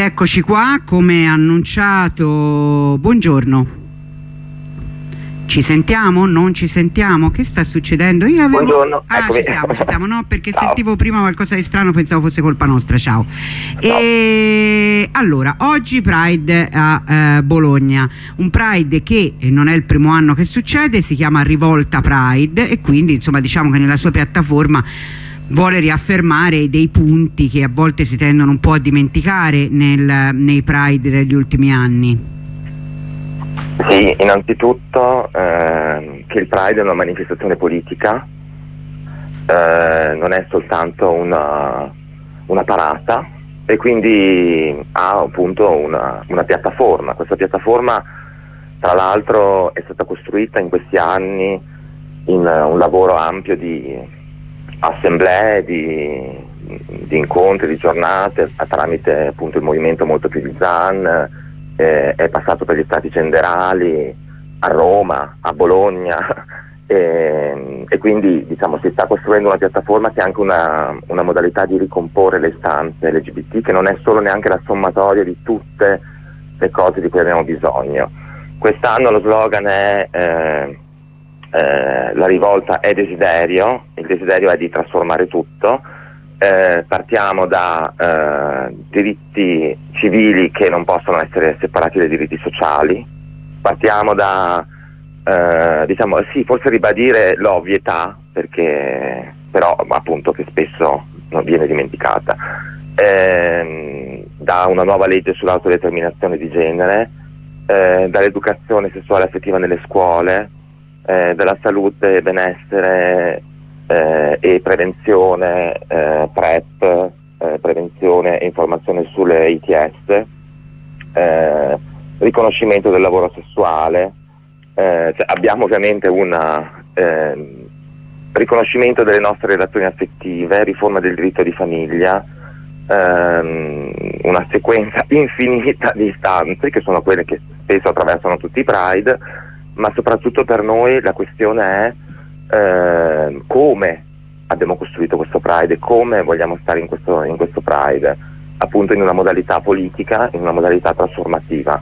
Eccoci qua, come annunciato. Buongiorno. Ci sentiamo? Non ci sentiamo? Che sta succedendo? Io avevo... Buongiorno, ci siamo, no? Perché ciao. Sentivo prima qualcosa di strano, pensavo fosse colpa nostra. Ciao. E allora, oggi Pride a Bologna, un Pride che non è il primo anno che succede, si chiama Rivolta Pride e quindi insomma diciamo che nella sua piattaforma vuole riaffermare dei punti che a volte si tendono un po' a dimenticare nei Pride degli ultimi anni. Sì, innanzitutto che il Pride è una manifestazione politica, non è soltanto una parata, e quindi ha appunto una piattaforma. Questa piattaforma tra l'altro è stata costruita in questi anni in un lavoro ampio di assemblee, di incontri, di giornate, tramite appunto il movimento Molto più di Zan. È passato per gli stati generali, a Roma, a Bologna, e quindi diciamo si sta costruendo una piattaforma che è anche una modalità di ricomporre le istanze LGBT, che non è solo neanche la sommatoria di tutte le cose di cui abbiamo bisogno. Quest'anno lo slogan è la rivolta è desiderio, il desiderio è di trasformare tutto. Partiamo da diritti civili che non possono essere separati dai diritti sociali, partiamo da diciamo sì, forse ribadire l'ovvietà, perché però appunto che spesso non viene dimenticata, da una nuova legge sull'autodeterminazione di genere, dall'educazione sessuale e affettiva nelle scuole, dalla salute e benessere e prevenzione, PrEP, prevenzione e informazione sulle ITS, riconoscimento del lavoro sessuale, abbiamo ovviamente un riconoscimento delle nostre relazioni affettive, riforma del diritto di famiglia, una sequenza infinita di istanze che sono quelle che spesso attraversano tutti i Pride, ma soprattutto per noi la questione è come abbiamo costruito questo Pride e come vogliamo stare in questo Pride, appunto in una modalità politica, in una modalità trasformativa,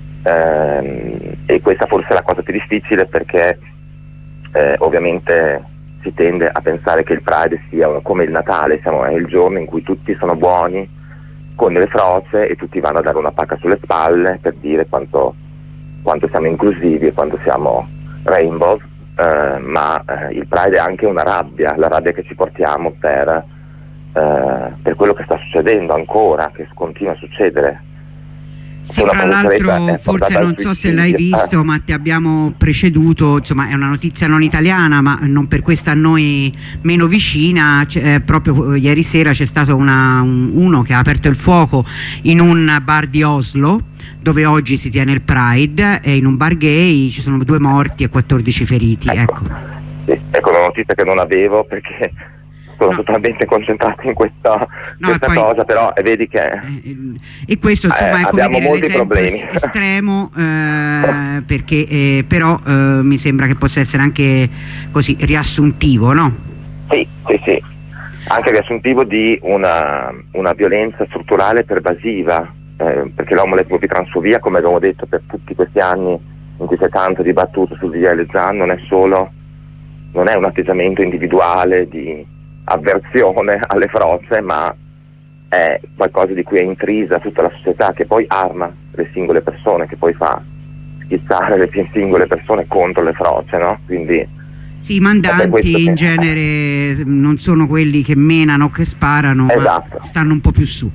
e questa forse è la cosa più difficile, perché ovviamente si tende a pensare che il Pride sia come il Natale, è il giorno in cui tutti sono buoni con le froce e tutti vanno a dare una pacca sulle spalle per dire quanto siamo inclusivi e quanto siamo rainbow. Ma il Pride è anche una rabbia, la rabbia che ci portiamo per quello che sta succedendo ancora, che continua a succedere. Sì, fra l'altro forse non so se l'hai visto, ma ti abbiamo preceduto, insomma è una notizia non italiana, ma non per questo a noi meno vicina. Proprio ieri sera c'è stato uno che ha aperto il fuoco in un bar di Oslo, dove oggi si tiene il Pride, e in un bar gay ci sono 2 morti e 14 feriti. Ecco. Sì, ecco una notizia che non avevo, perché sono totalmente concentrato in questa cosa, però vedi che e questo insomma è come abbiamo dire molti problemi estremo, perché però mi sembra che possa essere anche così riassuntivo, no? Sì, anche riassuntivo di una violenza strutturale pervasiva, perché l'omolesbobitransfobia, come abbiamo detto per tutti questi anni in cui si è tanto dibattuto sul DDL Zan, non è un atteggiamento individuale di avversione alle froce, ma è qualcosa di cui è intrisa tutta la società, che poi arma le singole persone, che poi fa schizzare le singole persone contro le froce, no? Quindi sì, i mandanti in genere non sono quelli che menano, che sparano, esatto, ma stanno un po' più su.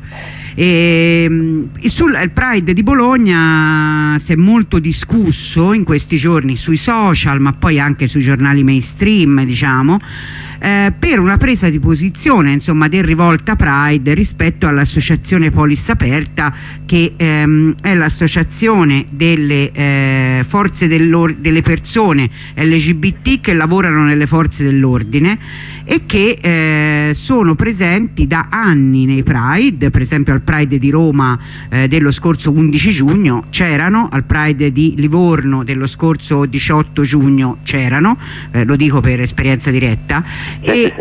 Sul Pride di Bologna si è molto discusso in questi giorni sui social, ma poi anche sui giornali mainstream, diciamo, per una presa di posizione insomma del Rivolta Pride rispetto all'associazione Polis Aperta, che è l'associazione delle forze delle persone LGBT che lavorano lavorano nelle forze dell'ordine e che sono presenti da anni nei Pride. Per esempio al Pride di Roma dello scorso 11 giugno c'erano, al Pride di Livorno dello scorso 18 giugno c'erano, lo dico per esperienza diretta, e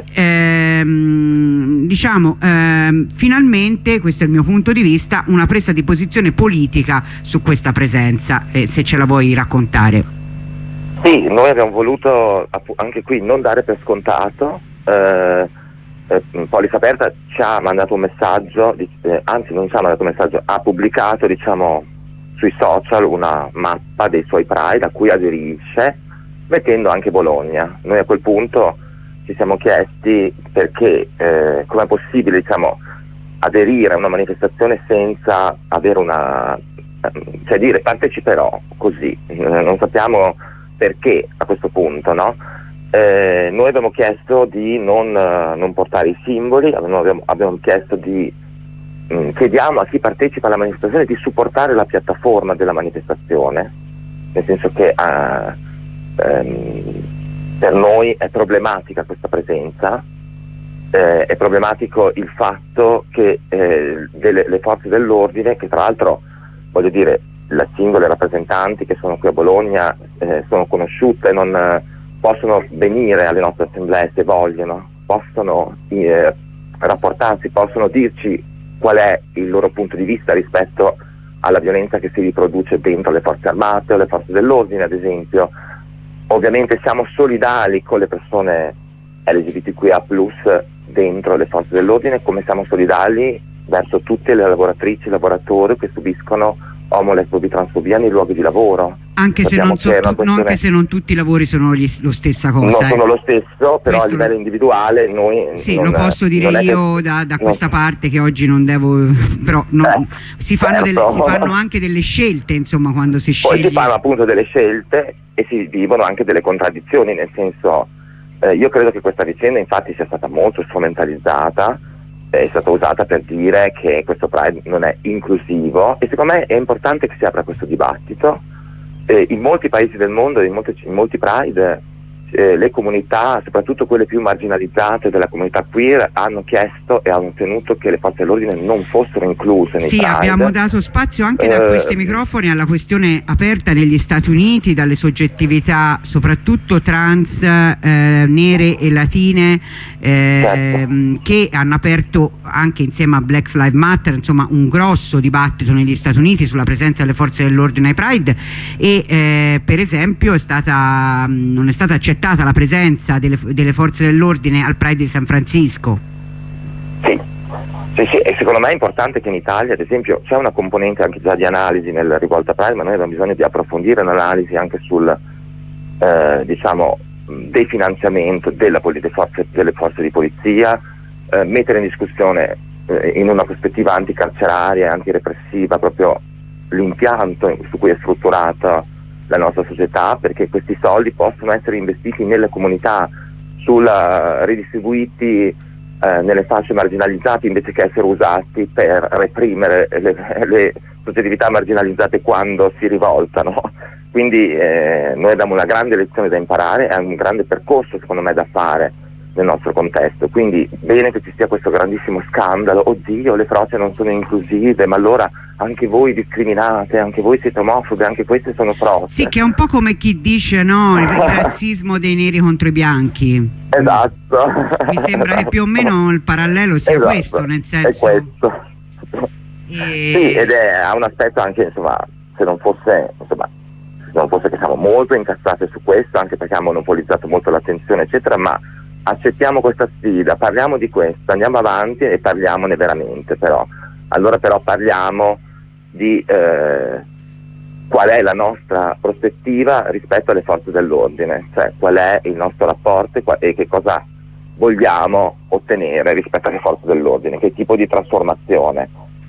diciamo finalmente, questo è il mio punto di vista, una presa di posizione politica su questa presenza, se ce la vuoi raccontare. Sì, noi abbiamo voluto anche qui non dare per scontato. Polis Aperta ci ha mandato un messaggio, anzi non ci ha mandato un messaggio, ha pubblicato, diciamo, sui social una mappa dei suoi Pride a cui aderisce, mettendo anche Bologna. Noi a quel punto ci siamo chiesti perché com'è possibile, diciamo, aderire a una manifestazione senza avere una, cioè dire parteciperò così, non sappiamo perché a questo punto, no? Noi abbiamo chiesto di non portare i simboli, abbiamo chiesto di chiediamo a chi partecipa alla manifestazione di supportare la piattaforma della manifestazione, nel senso che per noi è problematica questa presenza, è problematico il fatto che le forze dell'ordine, che tra l'altro, voglio dire, le singole rappresentanti che sono qui a Bologna sono conosciute, non possono venire alle nostre assemblee se vogliono, possono rapportarsi, possono dirci qual è il loro punto di vista rispetto alla violenza che si riproduce dentro le forze armate o le forze dell'ordine, ad esempio. Ovviamente siamo solidali con le persone LGBTQIA+ dentro le forze dell'ordine, come siamo solidali verso tutte le lavoratrici e lavoratori che subiscono lesbobi, transfobia nei luoghi di lavoro. Anche se non tutti i lavori sono lo stessa cosa. Non sono lo stesso, però questo a livello individuale noi... Sì, lo posso dire io da questa parte, che oggi non devo... però si fanno anche delle scelte, insomma, quando si sceglie. Poi si fanno appunto delle scelte e si vivono anche delle contraddizioni, nel senso, io credo che questa vicenda infatti sia stata molto strumentalizzata, è stata usata per dire che questo Pride non è inclusivo, e secondo me è importante che si apra questo dibattito. In molti paesi del mondo, in molti Pride, le comunità, soprattutto quelle più marginalizzate della comunità queer, hanno chiesto e hanno ottenuto che le forze dell'ordine non fossero incluse nei Pride. Sì, abbiamo dato spazio anche da questi microfoni alla questione aperta negli Stati Uniti dalle soggettività soprattutto trans, nere e latine, che hanno aperto anche insieme a Black Lives Matter, insomma, un grosso dibattito negli Stati Uniti sulla presenza delle forze dell'ordine ai Pride, e per esempio non è stata accettata la presenza delle forze dell'ordine al Pride di San Francisco. Sì, e secondo me è importante che in Italia, ad esempio, c'è una componente anche già di analisi nel rivolta Pride, ma noi abbiamo bisogno di approfondire l'analisi anche sul diciamo definanziamento delle forze di polizia, mettere in discussione in una prospettiva anticarceraria e antirepressiva proprio l'impianto su cui è strutturata la nostra società, perché questi soldi possono essere investiti nelle comunità, ridistribuiti nelle fasce marginalizzate, invece che essere usati per reprimere le soggettività marginalizzate quando si rivoltano. Quindi noi abbiamo una grande lezione da imparare, è un grande percorso secondo me da fare nel nostro contesto, quindi bene che ci sia questo grandissimo scandalo, oddio le froce non sono inclusive, ma allora anche voi discriminate, anche voi siete omofobe, anche queste sono froce. Sì, che è un po' come chi dice no, il razzismo dei neri contro i bianchi. Esatto. Mi sembra che più o meno il parallelo sia questo, nel senso... È questo. Sì, ed ha un aspetto anche, insomma, se non fosse che siamo molto incastrati su questo, anche perché ha monopolizzato molto l'attenzione, eccetera, ma accettiamo questa sfida, parliamo di questo, andiamo avanti e parliamone veramente, allora parliamo di qual è la nostra prospettiva rispetto alle forze dell'ordine, cioè qual è il nostro rapporto e che cosa vogliamo ottenere rispetto alle forze dell'ordine, che tipo di trasformazione.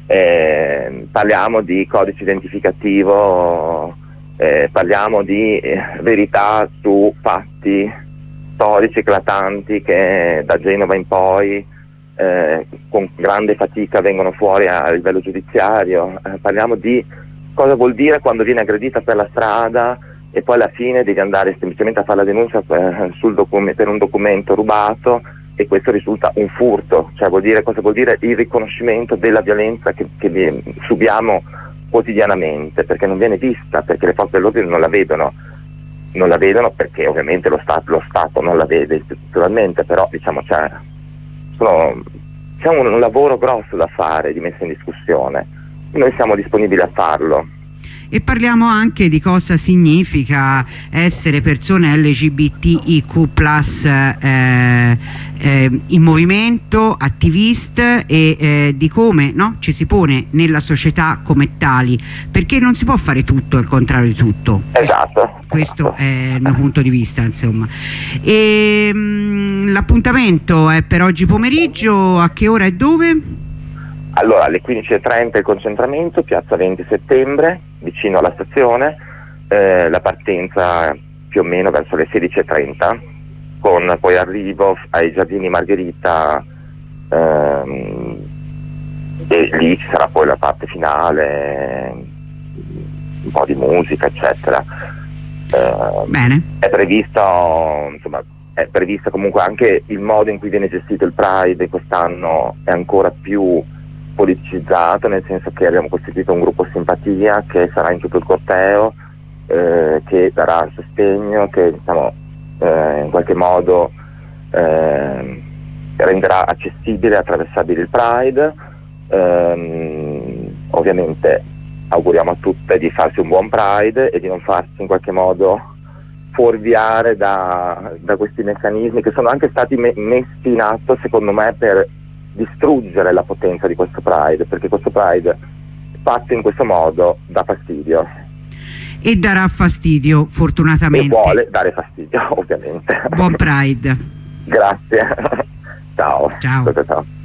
Parliamo di codice identificativo, parliamo di verità su fatti storici eclatanti che da Genova in poi con grande fatica vengono fuori a livello giudiziario, parliamo di cosa vuol dire quando viene aggredita per la strada e poi alla fine devi andare semplicemente a fare la denuncia per un documento rubato, e questo risulta un furto. Cioè cosa vuol dire? Il riconoscimento della violenza che subiamo quotidianamente, perché non viene vista, perché le forze dell'ordine non la vedono perché ovviamente lo Stato non la vede istituzionalmente, però diciamo c'è un lavoro grosso da fare di messa in discussione. Noi siamo disponibili a farlo. E parliamo anche di cosa significa essere persone LGBTIQ+ in movimento, attiviste, e di come, no, ci si pone nella società come tali, perché non si può fare tutto il contrario di tutto. Esatto. Questo è il mio punto di vista, insomma. L'appuntamento è per oggi pomeriggio, a che ora e dove? Allora, alle 15:30 il concentramento, piazza 20 settembre, vicino alla stazione, la partenza più o meno verso le 16:30, con poi arrivo ai Giardini Margherita, e lì ci sarà poi la parte finale, un po' di musica, eccetera. Bene. È prevista comunque anche il modo in cui viene gestito il Pride. Quest'anno è ancora più politicizzato, nel senso che abbiamo costituito un gruppo simpatia che sarà in tutto il corteo, che darà sostegno, che in qualche modo renderà accessibile e attraversabile il Pride. Ovviamente auguriamo a tutte di farsi un buon Pride e di non farsi in qualche modo fuorviare da questi meccanismi che sono anche stati messi in atto, secondo me, per distruggere la potenza di questo Pride, perché questo Pride fatto in questo modo dà fastidio. E darà fastidio, fortunatamente. E vuole dare fastidio, ovviamente. Buon Pride. Grazie. Ciao. Ciao. Ciao.